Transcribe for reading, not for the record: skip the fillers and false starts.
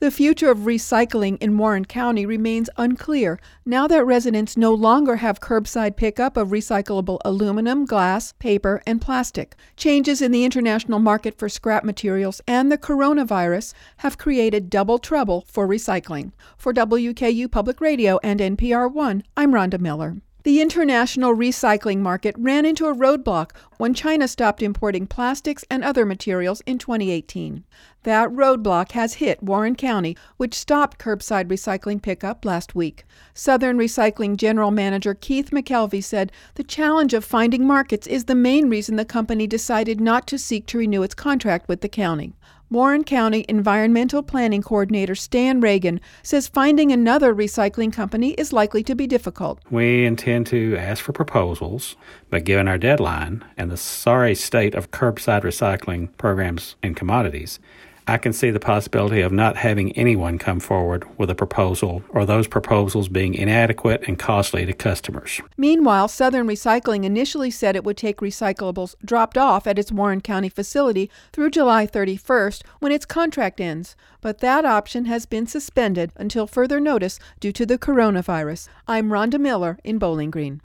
The future of recycling in Warren County remains unclear now that residents no longer have curbside pickup of recyclable aluminum, glass, paper, and plastic. Changes in the international market for scrap materials and the coronavirus have created double trouble for recycling. For WKU Public Radio and NPR One, I'm Rhonda Miller. The international recycling market ran into a roadblock when China stopped importing plastics and other materials in 2018. That roadblock has hit Warren County, which stopped curbside recycling pickup last week. Southern Recycling General Manager Keith McKelvey said the challenge of finding markets is the main reason the company decided not to seek to renew its contract with the county. Warren County Environmental Planning Coordinator Stan Reagan says finding another recycling company is likely to be difficult. We intend to ask for proposals, but given our deadline and the sorry state of curbside recycling programs and commodities, I can see the possibility of not having anyone come forward with a proposal or those proposals being inadequate and costly to customers. Meanwhile, Southern Recycling initially said it would take recyclables dropped off at its Warren County facility through July 31st when its contract ends. But that option has been suspended until further notice due to the coronavirus. I'm Rhonda Miller in Bowling Green.